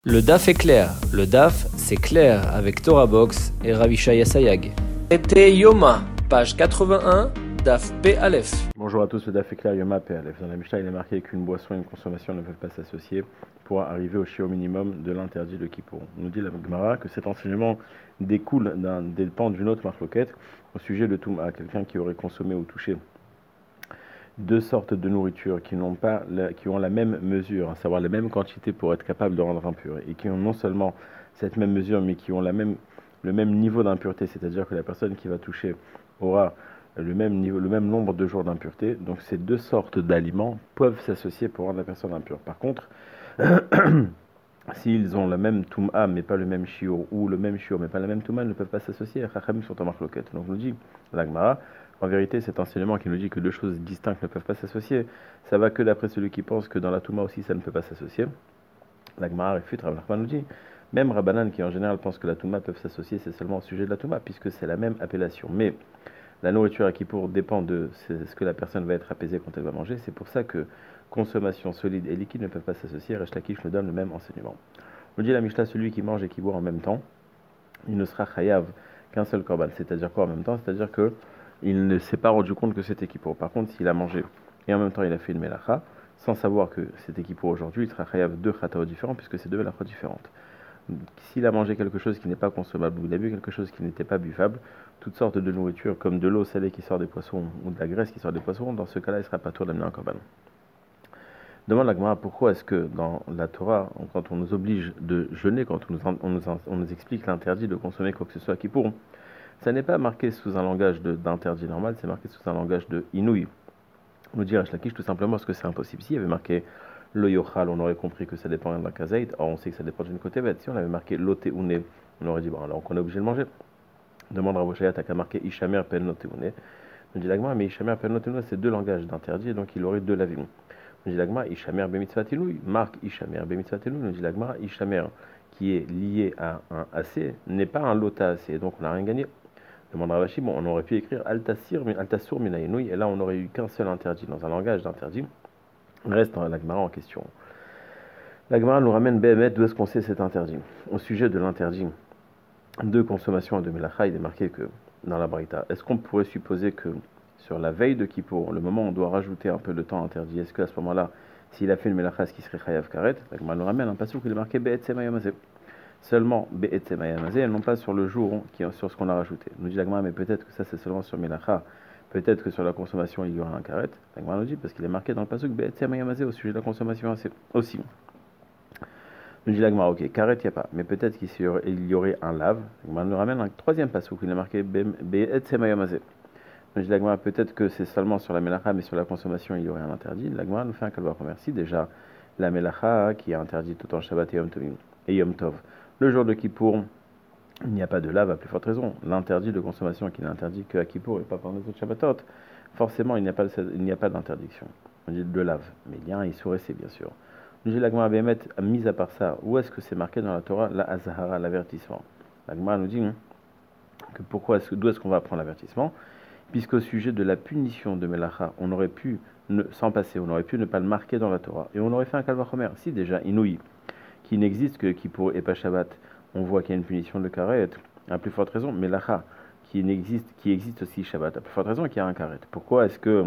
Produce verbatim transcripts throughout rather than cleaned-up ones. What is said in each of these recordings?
Le D A F est clair. Le D A F, c'est clair avec Torah Box et Ravishaya Sayag. Été Yoma, page quatre-vingt-un, D A F P Aleph. Bonjour à tous, le D A F est clair, Yoma P Aleph. Dans la Mishnah, il est marqué qu'une boisson et une consommation ne peuvent pas s'associer pour arriver au shiur minimum de l'interdit de Kippour. On nous dit la Gemara que cet enseignement découle d'un dépend d'une autre marloquette au sujet de Touma, quelqu'un qui aurait consommé ou touché deux sortes de nourriture qui n'ont pas la, qui ont la même mesure, à savoir la même quantité pour être capable de rendre impur, et qui ont non seulement cette même mesure, mais qui ont la même, le même niveau d'impureté, c'est-à-dire que la personne qui va toucher aura le même, niveau, le même nombre de jours d'impureté. Donc ces deux sortes d'aliments peuvent s'associer pour rendre la personne impure. Par contre, s'ils ont la même touma mais pas le même shiur, ou le même shiur mais pas la même touma, ils ne peuvent pas s'associer. Chachamim sont en marloquette. Donc nous dit la Gemara, en vérité, cet enseignement qui nous dit que deux choses distinctes ne peuvent pas s'associer, ça va que d'après celui qui pense que dans la touma aussi ça ne peut pas s'associer. La Gemara réfute, Rav Nachman nous dit, même Rabbanan qui en général pense que la touma peut s'associer, c'est seulement au sujet de la touma, puisque c'est la même appellation. Mais la nourriture à Kippour dépend de ce que la personne va être apaisée quand elle va manger. C'est pour ça que consommation solide et liquide ne peuvent pas s'associer. Resh Lakish nous donne le même enseignement. On dit la Mishnah, celui qui mange et qui boit en même temps, il ne sera chayav qu'un seul korban. C'est-à-dire quoi en même temps? C'est-à-dire que il ne s'est pas rendu compte que c'était Kippour. Par contre, s'il a mangé et en même temps il a fait une melacha, sans savoir que c'était Kippour aujourd'hui, il sera chayav deux chataot différents puisque c'est deux melachot différentes. S'il a mangé quelque chose qui n'est pas consommable ou il a bu quelque chose qui n'était pas buvable, toutes sortes de nourriture comme de l'eau salée qui sort des poissons ou de la graisse qui sort des poissons, dans ce cas-là, il ne sera pas tour d'amener un korban. Demande la Gemara pourquoi est-ce que dans la Torah, quand on nous oblige de jeûner, quand on nous, on nous, on nous explique l'interdit de consommer quoi que ce soit à Kippour, ça n'est pas marqué sous un langage d'interdit normal, c'est marqué sous un langage de inouï. On nous dit Resh Lakish tout simplement parce que c'est impossible. S'il y avait marqué le yochal, on aurait compris que ça dépend d'un kazait. Or, on sait que ça dépend d'une côté bête. Si on avait marqué lote une, on aurait dit bon, alors on est obligé de manger. Demande à Raboshaya, t'as qu'à marquer ishamer pen lote une. On dit l'agma, mais ishamer pen lote une, c'est deux langages d'interdit, et donc il aurait deux lavim. On dit l'agma, ishamer bemitzvat ilouy, marque ishamer bemitzvat ilouy. On dit l'agma, ishamer qui est lié à un assez n'est pas un lota assez, donc on n'a rien gagné. Demande Ravashi, bon, on aurait pu écrire altasir, altasur minainouy, et là on n'aurait eu qu'un seul interdit dans un langage d'interdit. Reste la Gemara en question. La Gemara nous ramène B M d'où est-ce qu'on sait cet interdit. Au sujet de l'interdit de consommation et de melacha, il est marqué que dans la Braïta, est-ce qu'on pourrait supposer que sur la veille de Kippour, le moment où on doit rajouter un peu de temps interdit, est-ce qu'à ce moment-là, s'il a fait une melacha, est-ce qu'il serait chayav karet? La Gemara nous ramène un passage qui est marqué Be'etzem hayamazeh. Seulement Be'etzem hayamazeh, et non pas sur le jour qui est sur ce qu'on a rajouté. Nous dit la Gemara, mais peut-être que ça c'est seulement sur melacha. Peut-être que sur la consommation, il y aura un karet. La Gemara nous dit, parce qu'il est marqué dans le pasuk Be'etzem hayamazeh au sujet de la consommation aussi. Nous dit la Gemara, ok, karet, il n'y a pas. Mais peut-être qu'il y aurait un lave. La Gemara nous ramène un troisième pasuk, il est marqué Be'etzem hayamazeh. Nous dit la Gemara, peut-être que c'est seulement sur la melacha, mais sur la consommation, il y aurait un interdit. La Gemara nous fait un kalva remercie. Déjà, la melacha qui est interdite tout en Shabbat et Yom Tov. Et Yom Tov. Le jour de Kippour, il n'y a pas de lave à plus forte raison. L'interdit de consommation qui n'est interdit qu'à Kippour et pas pendant les autres Shabbatot, forcément il n'y a pas, il n'y a pas d'interdiction. On dit de lave, mais il y a un issouressé bien sûr. Nous dit la Gemara Bémet, mis à part ça, où est-ce que c'est marqué dans la Torah la Azahara, l'avertissement? La Gemara nous dit que pourquoi est-ce, d'où est-ce qu'on va apprendre l'avertissement? Puisqu'au sujet de la punition de Melacha, on aurait pu ne, s'en passer, on aurait pu ne pas le marquer dans la Torah, et on aurait fait un kalvachomer. Si déjà Inouï, qui n'existe que Kippour et pas Shabbat, on voit qu'il y a une punition de karet, à plus forte raison, Melacha, qui n'existe, qui existe aussi Shabbat, à plus forte raison qu'il y a un karet. Pourquoi est-ce que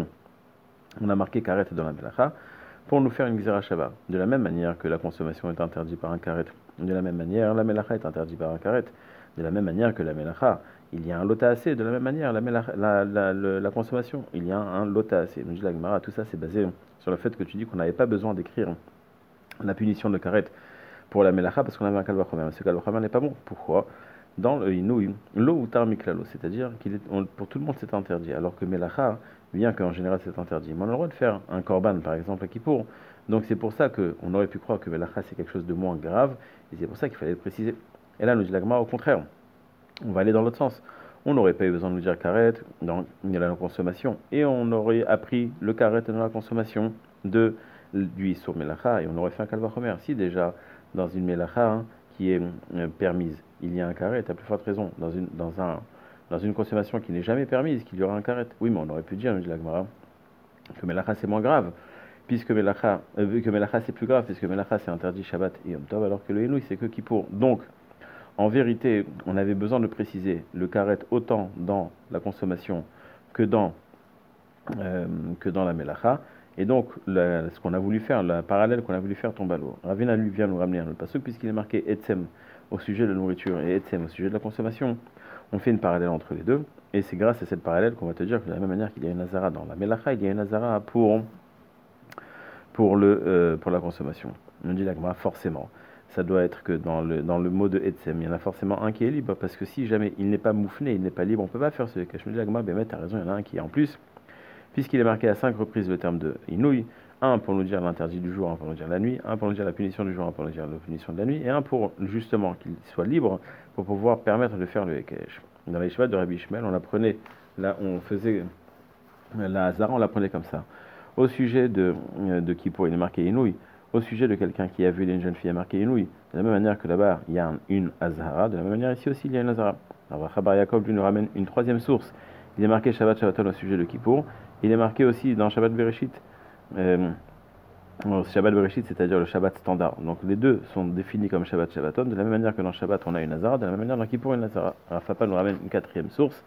on a marqué karet dans la Melacha? Pour nous faire une Gzera Shabbat. De la même manière que la consommation est interdite par un karet, de la même manière la Melacha est interdite par un karet, de la même manière que la Melacha, il y a un lota assez, de la même manière la, melacha, la, la, la, la consommation, il y a un lota assez. Nous dit la Gemara, tout ça c'est basé sur le fait que tu dis qu'on n'avait pas besoin d'écrire la punition de karet pour la melacha parce qu'on avait un kalvachomer. Ce kalvachomer n'est pas bon. Pourquoi? Dans le inouï, l'eau ou tar miklalo, c'est-à-dire qu'il est, on, pour tout le monde c'est interdit, alors que melacha, bien qu'en général c'est interdit. Mais on a le droit de faire un korban par exemple à Kippour. Donc c'est pour ça qu'on aurait pu croire que melacha c'est quelque chose de moins grave, et c'est pour ça qu'il fallait le préciser. Et là nous dit la Gemara au contraire, on va aller dans l'autre sens. On n'aurait pas eu besoin de nous dire karet dans la consommation, et on aurait appris le karet dans la consommation de du issur melacha, et on aurait fait un kalvachomer. Si déjà dans une melacha hein, qui est euh, permise, il y a un karet, à plus forte raison, dans une, dans un, dans une consommation qui n'est jamais permise, qu'il y aura un karet. Oui, mais on aurait pu dire, nous dit la Gemara, que melacha c'est moins grave. puisque Melacha, euh, que Melacha c'est plus grave, puisque Melacha c'est interdit Shabbat et Yom Tov, alors que le Inouï c'est que Kippour. Donc, en vérité, on avait besoin de préciser le karet autant dans la consommation que dans, euh, que dans la Melacha. Et donc, la, ce qu'on a voulu faire, le parallèle qu'on a voulu faire tombe à l'eau. Ravina lui vient nous ramener un autre pasuk, puisqu'il est marqué Etsem au sujet de la nourriture et Etsem au sujet de la consommation. On fait une parallèle entre les deux, et c'est grâce à cette parallèle qu'on va te dire que de la même manière qu'il y a une Azara dans la Melacha, il y a une Azara pour, pour, le, euh, pour la consommation. On dit l'Agma, forcément. Ça doit être que dans le, dans le mot de Etsem, il y en a forcément un qui est libre, parce que si jamais il n'est pas moufné, il n'est pas libre, on ne peut pas faire ce cas. Je me dis l'Agma, ben tu as raison, il y en a un qui est en plus. Puisqu'il est marqué à cinq reprises le terme de Inouï, un pour nous dire l'interdit du jour, un pour nous dire la nuit, un pour nous dire la punition du jour, un pour nous dire la punition de la nuit, et un pour justement qu'il soit libre pour pouvoir permettre de faire le Hekesh. Dans les Shabbat de Rabbi Ishmael, on apprenait, là on faisait la Hazara, on l'apprenait comme ça. Au sujet de, de Kippour, il est marqué Inouï. Au sujet de quelqu'un qui a vu une jeune fille, il est marqué Inouï. De la même manière que là-bas, il y a une Hazara, de la même manière ici aussi, il y a une Hazara. Alors Chabar Yaakov lui nous ramène une troisième source. Il est marqué Shabbat Shabbaton au sujet de Kippour. Il est marqué aussi dans Shabbat Bereshit, euh, Shabbat Bereshit, c'est-à-dire le Shabbat standard. Donc les deux sont définis comme Shabbat Shabbaton. De la même manière que dans Shabbat on a une Hazara, de la même manière dans Kippour une Hazara. Rafapa nous ramène une quatrième source.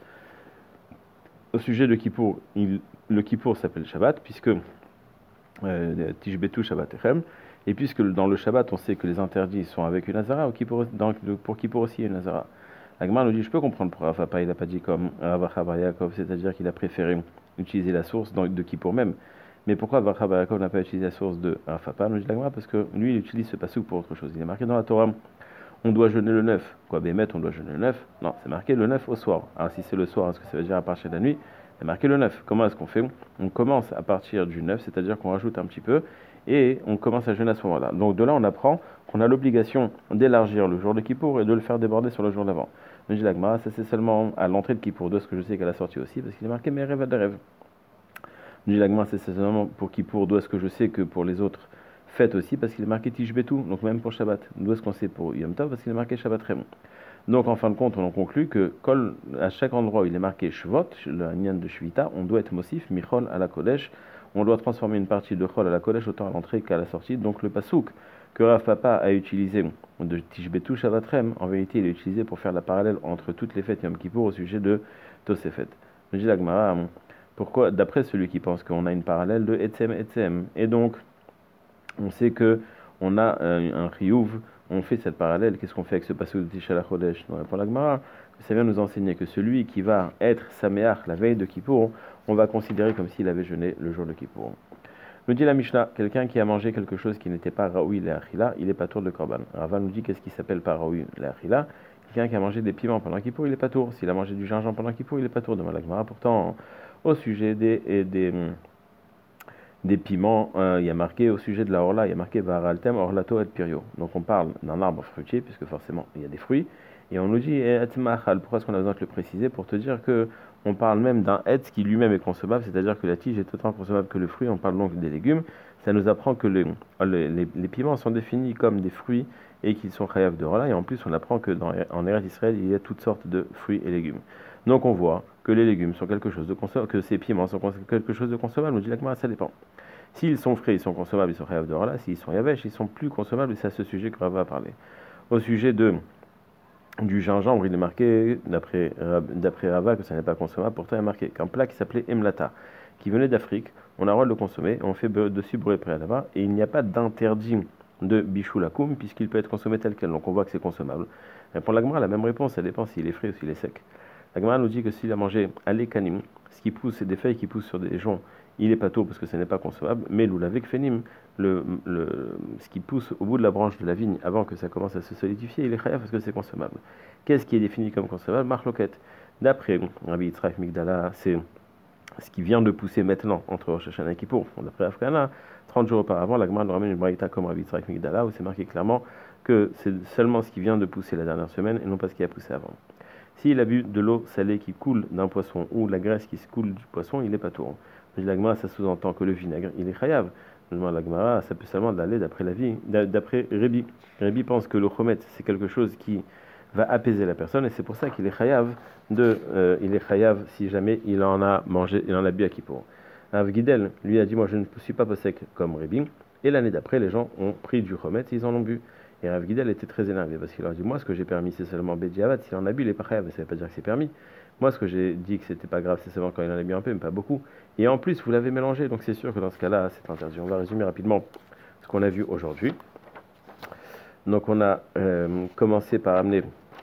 Au sujet de Kippour, il, le Kippour s'appelle Shabbat, puisque euh, Tishbetu Shabbat Echem, et puisque dans le Shabbat on sait que les interdits sont avec une Hazara, pour Kippour aussi il y a une Hazara. Agmar nous dit, je peux comprendre pour Rafapa, il n'a pas dit comme Ravacha Yaakov, c'est-à-dire qu'il a préféré utiliser la source de Kippour même. Mais pourquoi Ravacha Yaakov n'a pas utilisé la source de Rafapa? Nous dit l'Agmar, parce que lui, il utilise ce pasuk pour autre chose. Il est marqué dans la Torah, on doit jeûner le neuf. Quoi, Bémet, on doit jeûner le neuf? Non, c'est marqué le neuf au soir. Alors si c'est le soir, est-ce que ça veut dire à partir de la nuit? C'est marqué le neuf. Comment est-ce qu'on fait? On commence à partir du neuf, c'est-à-dire qu'on rajoute un petit peu, et on commence à jeûner à ce moment-là. Donc de là, on apprend qu'on a l'obligation d'élargir le jour de Kippour et de le faire déborder sur le jour d'avant. Mais je dis l'Agmara, ça c'est seulement à l'entrée de Kippour, de ce que je sais qu'à la sortie aussi, parce qu'il est marqué mes rêves de rêve. Je dis l'Agmara, c'est seulement pour Kippour, d'où est-ce que je sais que pour les autres fêtes aussi, parce qu'il est marqué Tishbetu, donc même pour Shabbat. D'où est-ce qu'on sait pour Yom Tov, parce qu'il est marqué Shabbat Rem. Donc en fin de compte, on en conclut que kol, à chaque endroit où il est marqué Shvot, le Nyan de Shvita, on doit être Mosif, Michol à la Kodesh, on doit transformer une partie de Chol à la Kodesh autant à l'entrée qu'à la sortie. Donc le Pasuk que Rav Papa a utilisé de Tishbetu Shabbat Rem, en vérité il est utilisé pour faire la parallèle entre toutes les fêtes Yom Kippour au sujet de Tosefet. Je dis la Gemara, pourquoi, d'après celui qui pense qu'on a une parallèle de Etsem Etsem, et donc on sait que on a un, un Riyuv, on fait cette parallèle, qu'est-ce qu'on fait avec ce Pasuk de Tisha Chodesh? Pour la Gemara, ça vient nous enseigner que celui qui va être Sameach la veille de Kippour, on va considérer comme s'il avait jeûné le jour de Kippour. Nous dit la Mishnah, quelqu'un qui a mangé quelque chose qui n'était pas Raoui Le'achila, il est pas tour de Korban. Rava nous dit qu'est-ce qui s'appelle pas Raoui Le'achila? Quelqu'un qui a mangé des piments pendant Kippour, il est pas tour. S'il a mangé du gingembre pendant Kippour, il est pas tour de Malagmara. Pourtant, au sujet des, et des, des piments, euh, il y a marqué, au sujet de la Orla, il y a marqué Varaltem Orlato et Pirio. Donc on parle d'un arbre fruitier, puisque forcément il y a des fruits. Et on nous dit, pourquoi est-ce qu'on a besoin de le préciser? Pour te dire que on parle même d'un etz qui lui-même est consommable, c'est-à-dire que la tige est autant consommable que le fruit, on parle donc des légumes. Ça nous apprend que les, les, les, les piments sont définis comme des fruits et qu'ils sont chayav de rola, et en plus on apprend que dans, en Eretz Israël, il y a toutes sortes de fruits et légumes. Donc on voit que les légumes sont quelque chose de consommable, que ces piments sont quelque chose de consommable, on dit là ça dépend. S'ils sont frais, ils sont consommables, ils sont chayav de rola, s'ils sont yavesh, ils sont plus consommables, et c'est à ce sujet que Rava va parler. Au sujet de du gingembre, il est marqué, d'après, d'après Rava, que ça n'est pas consommable. Pourtant, il est marqué qu'un plat qui s'appelait emlata, qui venait d'Afrique, on a le droit de le consommer, on fait dessus brûler préalablement, et il n'y a pas d'interdit de bichou lakoum, puisqu'il peut être consommé tel quel. Donc on voit que c'est consommable. Et pour la Gemara, la même réponse, ça dépend s'il est frais ou s'il est sec. La Gemara nous dit que s'il a mangé alekanim, ce qui pousse, c'est des feuilles qui poussent sur des joncs, il est pas tôt parce que ce n'est pas consommable, mais l'oulavek fenim, le, le, ce qui pousse au bout de la branche de la vigne avant que ça commence à se solidifier, il est chayav parce que c'est consommable. Qu'est-ce qui est défini comme consommable? Marloquette. D'après Rabbi Yitzhak Migdala, c'est ce qui vient de pousser maintenant entre Rosh Hashanah et Kippour. D'après Afkana, trente jours auparavant, la Gemara nous ramène une braïta comme Rabbi Yitzhak Migdala où c'est marqué clairement que c'est seulement ce qui vient de pousser la dernière semaine et non pas ce qui a poussé avant. S'il a bu de l'eau salée qui coule d'un poisson ou la graisse qui se coule du poisson, il n'est pas tour. La Gemara, ça sous-entend que le vinaigre, il est chayav. La Gemara, ça peut seulement aller d'après la vie, d'après Rébi. Rébi pense que le chomet, c'est quelque chose qui va apaiser la personne, et c'est pour ça qu'il est chayav de, euh, il est chayav si jamais il en a mangé, il en a bu à Kippour. Rav Gidel, lui, a dit, moi, je ne suis pas possèque comme Rébin. Et l'année d'après, les gens ont pris du chomet et ils en ont bu. Et Rav Gidel était très énervé parce qu'il leur dit, moi, ce que j'ai permis, c'est seulement Bediavad. S'il en a bu, il est pas chayav, mais ça ne veut pas dire que c'est permis. Moi, ce que j'ai dit que c'était pas grave, c'est seulement quand il en a bu un peu, mais pas beaucoup. Et en plus, vous l'avez mélangé, donc c'est sûr que dans ce cas-là, c'est interdit. On va résumer rapidement ce qu'on a vu aujourd'hui. Donc, on a euh, commencé par amener...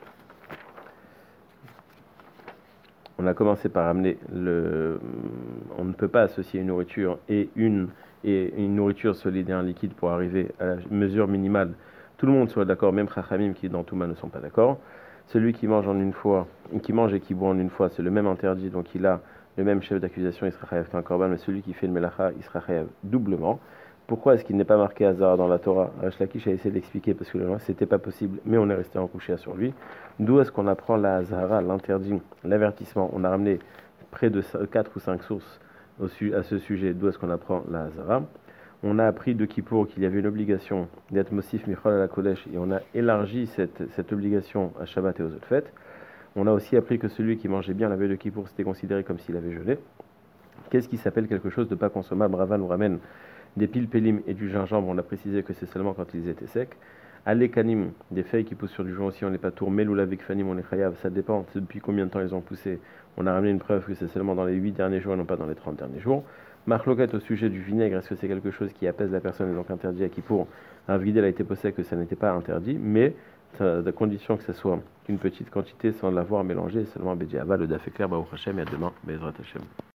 On a commencé par amener le... On ne peut pas associer une nourriture et une, et une nourriture solide et un liquide pour arriver à la mesure minimale. Tout le monde soit d'accord, même Chachamim qui dans Touma ne sont pas d'accord. Celui qui mange en une fois, qui mange et qui boit en une fois, c'est le même interdit, donc il a le même chef d'accusation, il sera chayav qu'un korban, mais celui qui fait le melacha, il sera chayav doublement. Pourquoi est-ce qu'il n'est pas marqué Hazara dans la Torah? Resh Lakish a essayé d'expliquer parce que c'était pas possible, mais on est resté en couché sur lui. D'où est-ce qu'on apprend la Hazara, l'interdit, l'avertissement? On a ramené près de quatre ou cinq sources au su à ce sujet. D'où est-ce qu'on apprend la Hazara? On a appris de Kippour qu'il y avait une obligation d'être Mosif Michol à la Kodesh et on a élargi cette, cette obligation à Shabbat et aux autres fêtes. On a aussi appris que celui qui mangeait bien la veille de Kippour, c'était considéré comme s'il avait jeûné. Qu'est-ce qui s'appelle quelque chose de pas consommable? Rava nous ramène des pilpelim et du gingembre, on a précisé que c'est seulement quand ils étaient secs. Alekanim, des feuilles qui poussent sur du joint aussi, on n'est pas tour. Meloula avec fanim, on est chayav, ça dépend depuis combien de temps ils ont poussé. On a ramené une preuve que c'est seulement dans les huit derniers jours et non pas dans les trente derniers jours. Marloquette au sujet du vinaigre, est-ce que c'est quelque chose qui apaise la personne et donc interdit à Kippour? Un Gidel a été posé que ça n'était pas interdit, mais à condition que ce soit une petite quantité sans l'avoir mélangé, seulement Bédiava, le daf est clair, Baruch Hashem, et à demain, Bezrat Hashem.